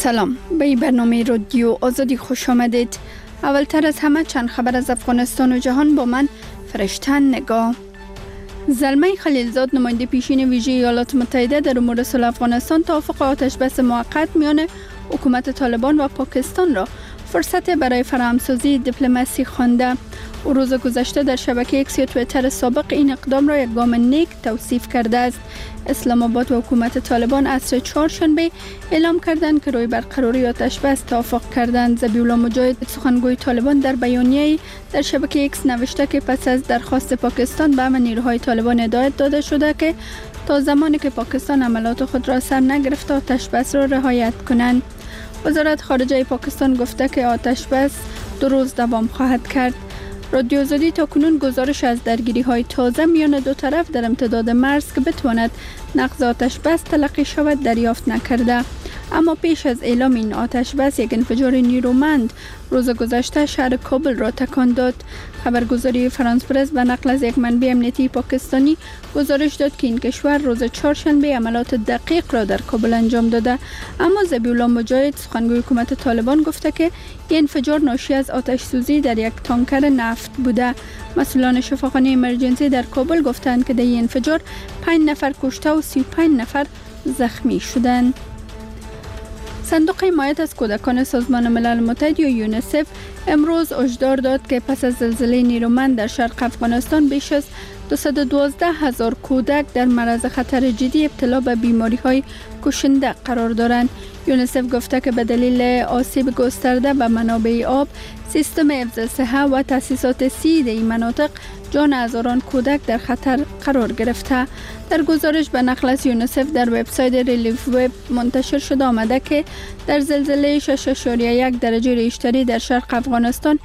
سلام، به این برنامه رادیو آزادی خوش آمدید. اولتر از همه چند خبر از افغانستان و جهان با من فرشتن نگاه. زلمه خلیلزاد نماینده پیشین ویژه ایالات متحده در امور صلح افغانستان توافق آتش بس موقت میان حکومت طالبان و پاکستان را فرصت برای فراهمسازی دیپلماسی خوانده. او روز گذشته در شبکه ایکس یا توییتر سابق این اقدام را یک گام نیک توصیف کرده است. اسلام آباد و حکومت طالبان عصر چهارشنبه اعلام کردند که روی برقراری آتش بس توافق کردند. ذبیح الله مجاهد سخنگوی طالبان در بیانیه‌ای در شبکه ایکس نوشته که پس از درخواست پاکستان به همه نیروهای طالبان هدایت داده شده که تا زمانی که پاکستان عملات خود را سر نگرفته آتش بس را رعایت کنند. وزارت خارجه پاکستان گفته که آتش بس 2 روز دوام خواهد کرد. رادیو آزادی تا کنون گزارش از درگیری های تازه میان دو طرف در امتداد مرز که بتواند نقض آتش بس تلقی شود دریافت نکرده. اما پیش از اعلام این آتش بس یک انفجار نیرومند روز گذشته شهر کابل را تکان داد. خبرگزاری فرانس پرس به نقل از یک منبع امنیتی پاکستانی گزارش داد که این کشور روز چهارشنبه عملات دقیق را در کابل انجام داده. اما ذبیح الله مجاهد سخنگوی حکومت طالبان گفته که این انفجار ناشی از آتش سوزی در یک تانکر نفت بوده. مسئولان شفاخانه امرجنسی در کابل گفتند که در این انفجار 5 نفر کشته و 35 نفر زخمی شدند. صندوق حمایت از کودکان سازمان ملل متحد یا یونیسف امروز هشدار داد که پس از زلزله نیرومند در شرق افغانستان بیش از 212,000 کودک در معرض خطر جدی ابتلا به بیماری‌های کشنده قرار دارند. یونیسف گفته که به دلیل آسیب گسترده به منابع آب، سیستم حفظ صحه و تأسیسات سید این مناطق جان هزاران کودک در خطر قرار گرفته. در گزارش به نقل از یونیسف در وبسایت ریلیف وب منتشر شده آمده که در زلزله 6.1 درجه ریشتری در شرق افغانستان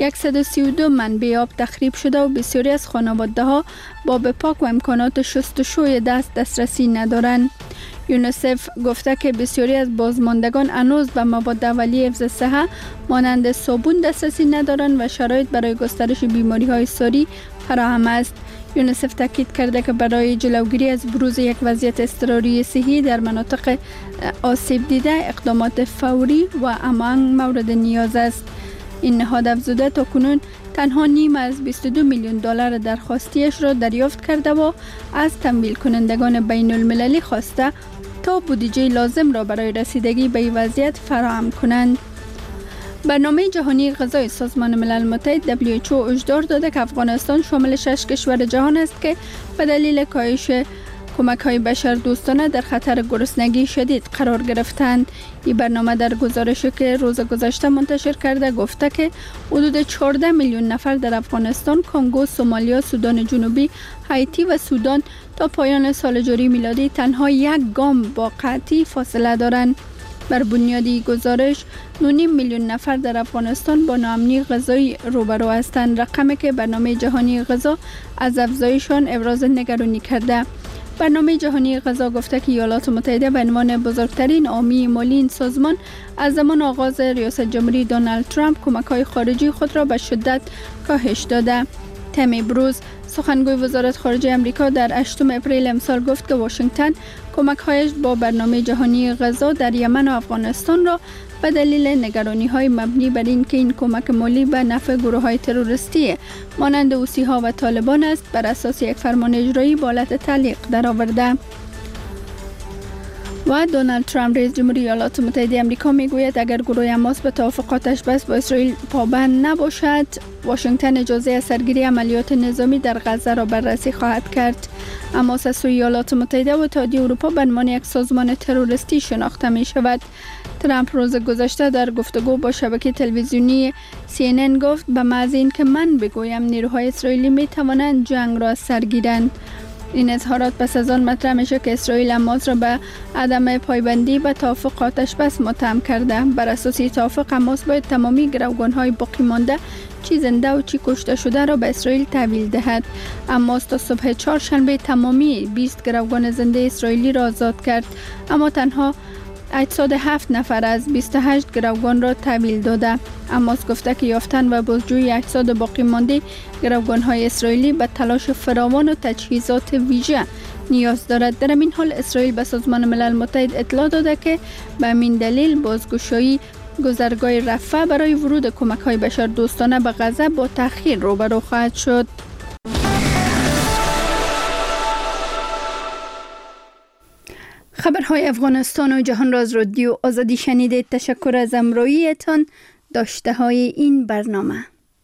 132 منبع آب تخریب شده و بسیاری از خانواده‌ها با آب پاک و امکانات شستشوی دسترسی ندارند. یونیسف گفته که بسیاری از بازماندگان هنوز به مواد اولیه حفظ صحه مانند صابون دسترسی ندارند و شرایط برای گسترش بیماری‌های ساری فراهم است. یونیسف تاکید کرده که برای جلوگیری از بروز یک وضعیت اضطراری صحی در مناطق آسیب دیده اقدامات فوری و همان مورد نیاز است. این نهاد افزوده تا کنون تنها نیم از 22 میلیون دلار درخواستیش را دریافت کرده و از تمویل کنندگان بین المللی خواسته تا بودجه لازم را برای رسیدگی به این وضعیت فراهم کنند. برنامه جهانی غذای سازمان ملل متحد WHO هشدار داده که افغانستان شامل 6 کشور جهان است که به دلیل کاهش کمک‌های بشردوستانه در خطر گرسنگی شدید قرار گرفتند. این برنامه در گزارشی که روز گذشته منتشر کرده گفته که حدود 14 میلیون نفر در افغانستان، کنگو، سومالیا، سودان جنوبی، هایتی و سودان تا پایان سال جاری میلادی تنها یک گام با قحطی فاصله دارند. بر بنیاد گزارش 9.5 میلیون نفر در افغانستان با ناامنی غذایی روبرو هستند، رقمی که برنامه جهانی غذا از افزایشان ابراز نگرانی کرده. برنامه جهانی غذا گفته که ایالات متحده به عنوان بزرگترین حامی مالی این سازمان از زمان آغاز ریاست جمهوری دونالد ترامپ کمک‌های خارجی خود را به شدت کاهش داده. تمی بروز سخنگوی وزارت خارجه آمریکا در 8 اپریل امسال گفت که واشنگتن کمک‌هایش با برنامه جهانی غذا در یمن و افغانستان را به دلیل نگرانی‌های مبنی بر اینکه این کمک مالی به نفع گروه‌های تروریستی مانند حوثی‌ها و طالبان است بر اساس یک فرمان اجرایی به حالت تعلیق درآورده. و دونالد ترامپ رئیس جمهوری ایالات متحده آمریکا میگوید اگر گروه حماس به توافق آتش بس با اسرائیل پابند نباشد، واشنگتن اجازه از سرگیری عملیات نظامی در غزه را بررسی خواهد کرد. حماس از سوی ایالات متحده و اتحادیه اروپا به عنوان یک سازمان تروریستی شناخته می شود. ترامپ روز گذشته در گفتگو با شبکه تلویزیونی CNN گفت به محض اینکه من بگویم نیروهای اسرائیلی می توانند جنگ را سرگیرند. این اظهارات پس از آن مطرح میشه که اسرائیل حماس را به عدم پایبندی به توافق آتش بس متهم کرده. بر اساس توافق حماس باید تمامی گروگان‌های باقی مانده چی زنده و چی کشته شده را به اسرائیل تحویل دهد. حماس تا صبح چهارشنبه تمامی 20 گروگان زنده اسرائیلی را آزاد کرد، اما تنها اجساد 7 نفر از 28 گروگان را تحویل داده. حماس گفته که یافتن و بازجویی اجساد باقی مانده گروگان‌های اسرائیلی به تلاش فراوان و تجهیزات ویژه نیاز دارد. در این حال اسرائیل به سازمان ملل متحد اطلاع داده که به همین دلیل بازگشایی گذرگاه رفح برای ورود کمک‌های بشردوستانه به غزه با تأخیر روبرو خواهد شد. خبرهای افغانستان و جهان را از رادیو آزادی شنیدید. تشکر از همراهیتان. داشته های این برنامه.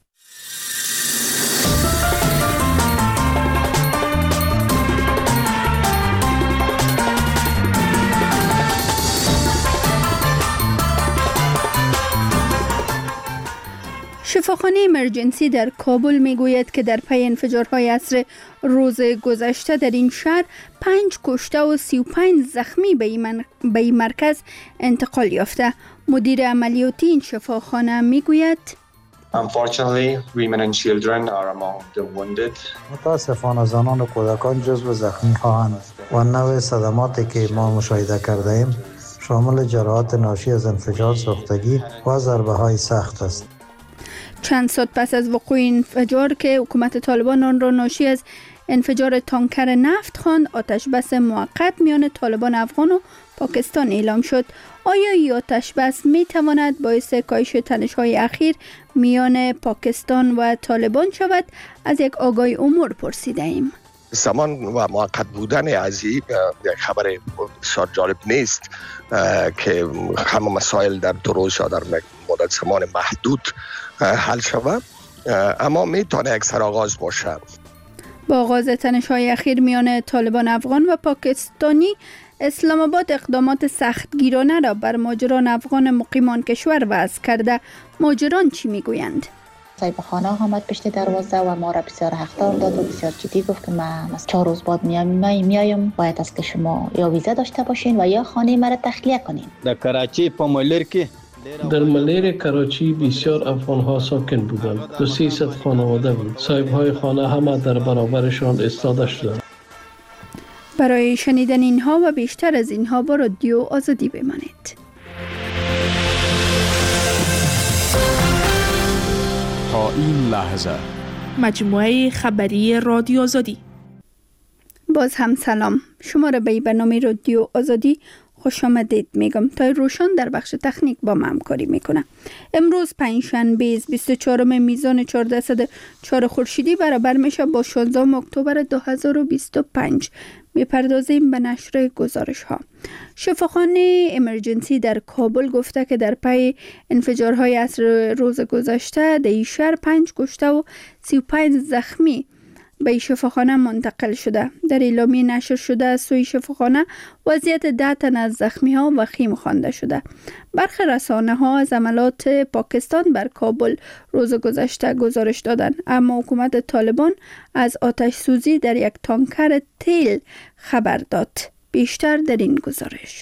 شفاخانه امرجنسی در کابل می گوید که در پی انفجارهای عصر روز گذشته در این شهر 5 کشته و 35 زخمی به این مرکز انتقال یافته. مدیر عملیاتی این شفاخانه می گوید Unfortunately, women and children are among the wounded. متاسفانه زنان و کودکان جزو زخمی خواهند و نوع صدماتی که ما مشاهده کرده ایم شامل جراحات ناشی از انفجار سوختگی و ضربه های سخت است. چند ساعت پس از وقوع انفجار که حکومت طالبان آن را ناشی از انفجار تانکر نفت خواند، آتش بس موقت میان طالبان افغان و پاکستان اعلام شد. آیا این آتش بس می تواند باعث کاهش تنش‌های اخیر میان پاکستان و طالبان شود؟ از یک آگاه امور پرسیده ایم. زمان و موقت بودن از این خبر بسیار جالب نیست که همه مسائل در 2 روز یا در مدت زمان محدود حل شود، اما میتونه یک سرآغاز باشه. با آغاز تنش‌های اخیر میان طالبان افغان و پاکستانی، اسلام آباد اقدامات سختگیرانه را بر مهاجران افغان مقیمان کشور وضع کرده. مهاجران چی میگویند؟ صاحب خانه آمد پشت دروازه و ما را بسیار هشدار داد و بسیار جدی گفت که من 4 روز بعد میایم، باید است که شما یا ویزا داشته باشین و یا خانه مرا تخلیه کنین. در کراچی در ملیر کراچی بسیار افغان ها ساکن بودند. 300 خانواده بود. صاحب های خانه همه در برابرشان ایستاده شدند. برای شنیدن اینها و بیشتر از اینها با رادیو آزادی بمانید. تا این لحظه مجموعه خبری رادیو آزادی. باز هم سلام. شما را به برنامه رادیو آزادی خوش آمدید میگم. تا روشن در بخش تکنیک با من همکاری میکنه. امروز پنجشنبه 24 میزان 1404 خورشیدی برابر میشه با 16 اکتبر 2025. میپردازیم به نشر گزارش ها. شفاخانه امرجنسی در کابل گفته که در پی انفجارهای عصر روز گذشته در این شهر 5 کشته و 35 زخمی به شفاخانه منتقل شده. در اعلامیه نشر شده از سوی شفاخانه وضعیت 10 تن از زخمی ها وخیم خوانده شده. برخی رسانه ها از عملات پاکستان بر کابل روز گذشته گزارش دادند، اما حکومت طالبان از آتش سوزی در یک تانکر تیل خبر داد. بیشتر در این گزارش.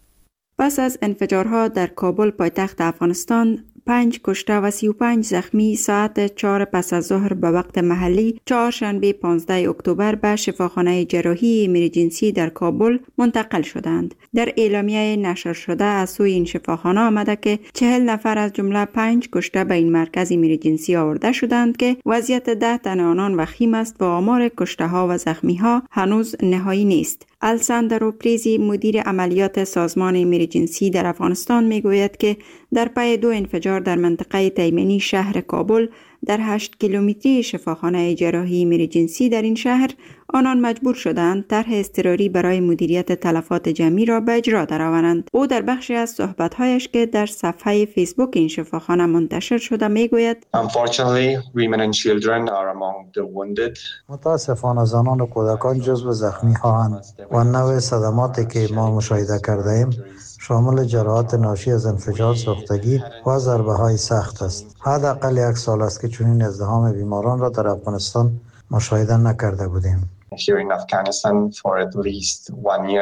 پس از انفجارها در کابل پایتخت افغانستان، 5 کشته و 35 زخمی ساعت 4 پس از ظهر به وقت محلی چهارشنبه 15 اکتبر به شفاخانه جراحی امرجنسی در کابل منتقل شدند. در اعلامیه نشر شده از سوی این شفاخانه آمده که 40 نفر از جمله 5 کشته به این مرکز امرجنسی آورده شدند که وضعیت 10 تن آنان وخیم است و آمار کشته ها و زخمی ها هنوز نهایی نیست. الساندرو پریزی مدیر عملیات سازمان امرجنسی در افغانستان میگوید که در پی 2 انفجار در منطقه تیمنی شهر کابل در 8 کیلومتری شفاخانه جراحی امرجنسی در این شهر آنان مجبور شدند طرح اضطراری برای مدیریت تلفات جمعی را به اجرا درآورند. او در بخشی از صحبت‌هایش که در صفحه فیسبوک این شفاخانه منتشر شده میگوید Unfortunately, women and children are among the wounded. متاسفانه زنان و کودکان جزو زخمی خواهند و نوع صدماتی که ما مشاهده کرده ایم شامل جراحات ناشی از انفجار سوختگی و ضربه های سخت است. حداقل 1 سال است که چنین ازدحام بیماران را در افغانستان مشاهده نکرده بودیم. Here in Afghanistan for at least 1 year.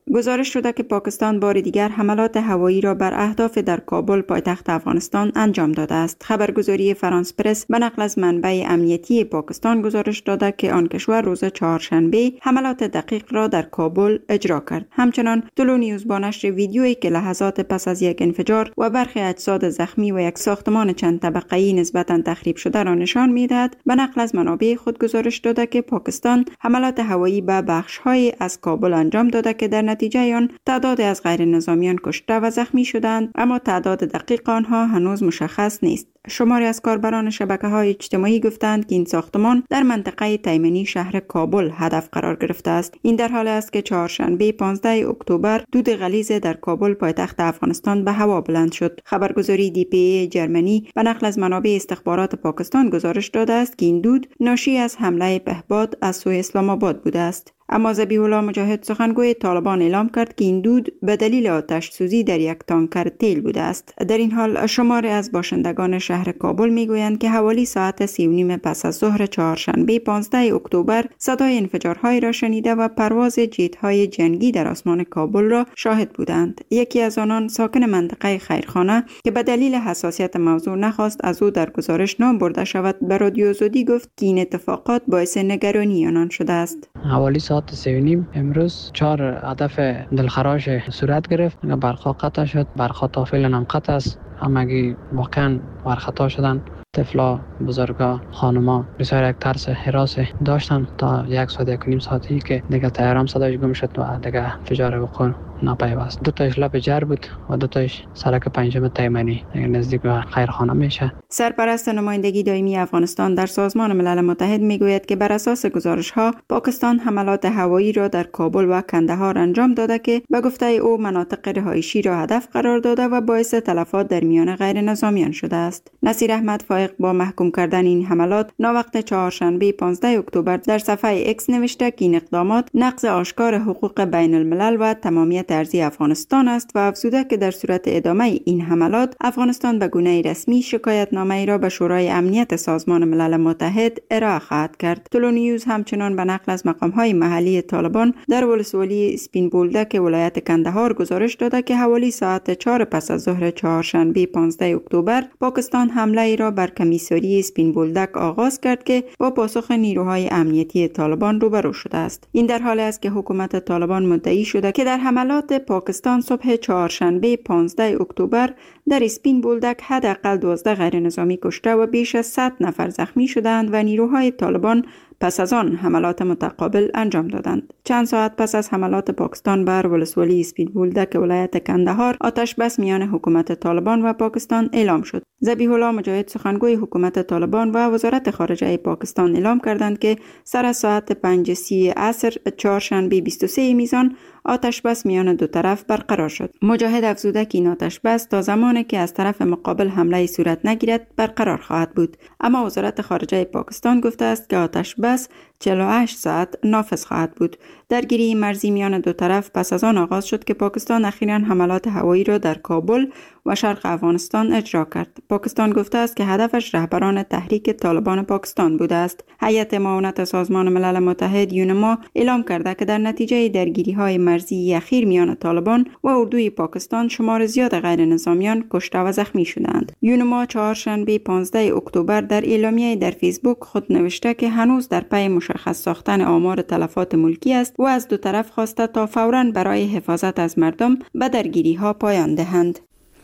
گزارش شده که پاکستان بار دیگر حملات هوایی را بر اهداف در کابل پایتخت افغانستان انجام داده است. خبرگزاری فرانس پرس به نقل از منبع امنیتی پاکستان گزارش داده که آن کشور روز چهارشنبه حملات دقیق را در کابل اجرا کرد. همچنان تلو نیوز با نشر ویدیویی که لحظات پس از یک انفجار و برخی اجساد زخمی و یک ساختمان چند طبقه‌ای نسبتاً تخریب شده را نشان می‌دهد، به نقل از منابع خود گزارش داده که پاکستان حملات هوایی به بخش‌های از کابل انجام داده که در نتیجه آن تعداد از غیر نظامیان کشته و زخمی شدند، اما تعداد دقیق آنها هنوز مشخص نیست. شماری از کاربران شبکه‌های اجتماعی گفتند که این ساختمان در منطقه تیمنی شهر کابل هدف قرار گرفته است. این در حالی است که چهارشنبه 15 اکتبر دود غلیظ در کابل پایتخت افغانستان به هوا بلند شد. خبرگزاری DPA جرمنی به نقل از منابع استخبارات پاکستان گزارش داده است که این دود ناشی از حمله پهپاد از سوی اسلام آباد بوده است. اما ذبیح الله مجاهد سخنگوی طالبان اعلام کرد که این دود به دلیل آتش سوزی در یک تانکر تیل بوده است. در این حال شماری از باشندگان شهر کابل میگویند که حوالی ساعت 3:30 پس از ظهر چهارشنبه 15 اکتبر صدای انفجارهای را شنیده و پرواز جت‌های جنگی در آسمان کابل را شاهد بودند. یکی از آنان ساکن منطقه خیرخانه که به دلیل حساسیت موضوع نخواست از او در گزارش نام برده شود به رادیو آزادی گفت که این اتفاقات باعث نگرانی آنان شده است. حوالی ساعت 3:30 امروز 4 هدف دلخراش صورت گرفت. برقا قطع شد. برقا تا فعلا هم قطع است. همگی واقعا برخطا شدن. طفلا، بزرگا، خانما بسیار یک ترس حراس داشتن تا 1 ساعت 1.5 ساعتی که دیگه تهران صداش گم شد و دیگه انفجار وقوع ناپیوست. 2 تاش لب جر بود و 2 تاش سرک پنجم تیمنی نزدیک به خیرخانه میشه. سرپرست نمایندگی دائمی افغانستان در سازمان ملل متحد میگوید که بر اساس گزارش‌ها پاکستان حملات هوایی را در کابل و کندهار انجام داده که به گفته او مناطق رهایشی را هدف قرار داده و باعث تلفات در میان غیر نظامیان شده است. نصیر احمد فائق با محکوم کردن این حملات ناوقت چهارشنبه 15 اکتبر در صفحه ایکس نوشته که این اقدامات نقض آشکار حقوق بین الملل و تمامیت ارضی افغانستان است و افزوده که در صورت ادامه این حملات افغانستان به گونه رسمی شکایتنامه را به شورای امنیت سازمان ملل متحد ارائه خواهد کرد. تلو نیوز همچنان به نقل از مقام‌های محلی طالبان در ولسوالی اسپین بولدک ولایت کندهار گزارش داده که حوالی ساعت 4 پس از ظهر چهارشنبه 15 اکتبر پاکستان حمله ای را بر کمیساری اسپین بولدک آغاز کرد که با پاسخ نیروهای امنیتی طالبان روبرو شده است. این در حالی است که حکومت طالبان مدعی شده که در حملات پاکستان صبح چهارشنبه 15 اکتبر در اسپین بولدک حداقل 12 غیر نظامی کشته و بیش از 100 نفر زخمی شدند و نیروهای طالبان پس از آن حملات متقابل انجام دادند. چند ساعت پس از حملات پاکستان بر ولسوالی اسپین بولدک ولایت کندهار آتش بس میان حکومت طالبان و پاکستان اعلام شد. ذبیح الله مجاهد سخنگوی حکومت طالبان و وزارت خارجه پاکستان اعلام کردند که سر ساعت 5:30 عصر چهارشنبه 23 میزان آتش بس میان دو طرف برقرار شد. مجاهد افزوده که این آتش بس تا زمانی که از طرف مقابل حمله صورت نگیرد برقرار خواهد بود. اما وزارت خارجه پاکستان گفته است که آتش بس 48 ساعت نافذ خواهد بود. درگیری مرزی میان دو طرف پس از آن آغاز شد که پاکستان اخیراً حملات هوایی را در کابل و شرق افغانستان اجرا کرد. پاکستان گفته است که هدفش رهبران تحریک طالبان پاکستان بوده است. هیئت معاونت سازمان ملل متحد یونما اعلام کرده که در نتیجه درگیری‌های مرزی اخیر میان طالبان و اردوی پاکستان شمار زیاد غیر نظامیان کشته و زخمی شدند. یونما چهارشنبه 15 اکتبر در اعلامیه در فیسبوک خود نوشته که هنوز در پی مشخص ساختن آمار تلفات ملکی است و از دو طرف خواسته تا فوراً برای حفاظت از مردم به درگیری‌ها پایان دهند.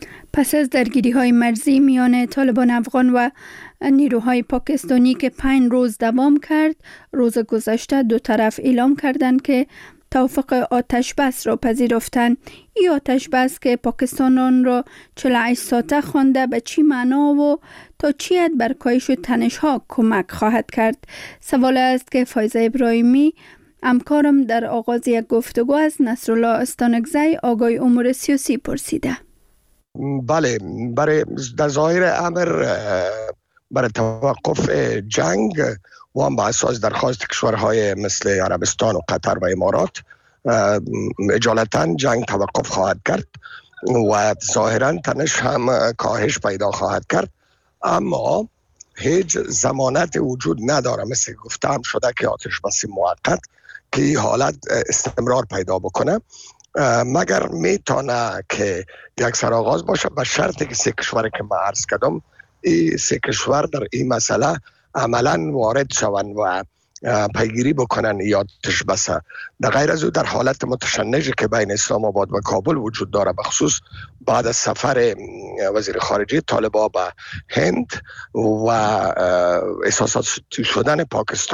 پس از درگیری‌های مرزی میان طالبان افغان و نیروهای پاکستانی که 5 روز دوام کرد، روز گذشته دو طرف اعلام کردند که توافق آتش بس را پذیرفتند. این آتش بس که پاکستان آن را 48 ساعته خوانده به چی معنا و تا چی حد بر کاهش تنش‌ها کمک خواهد کرد؟ سوال است که فایزه ابراهیمی همکارم در آغاز یک گفتگو از نصرالله استانکزی آگای امور سیاسی پرسیده. بله، برای در ظاهر امر برای توقف جنگ و هم با اساس درخواست کشورهای مثل عربستان و قطر و امارات اجالتا جنگ توقف خواهد کرد و ظاهرا تنش هم کاهش پیدا خواهد کرد، اما هیچ ضمانت وجود نداره. مثل گفتم شده که آتش بس موقت که این حالت استمرار پیدا بکنه مگر میتونه که یک سرآغاز باشه به شرطی که 3 کشوری که ما عرض کردم این 3 کشور در این مسئله عملا وارد شوند و پیگیری بکنن یا آتش بسه. در غیر از او در حالت متشنجی که بین اسلام آباد و کابل وجود داره، بخصوص بعد از سفر وزیر خارجه طالبان به هند و احساسات شدن پاکستان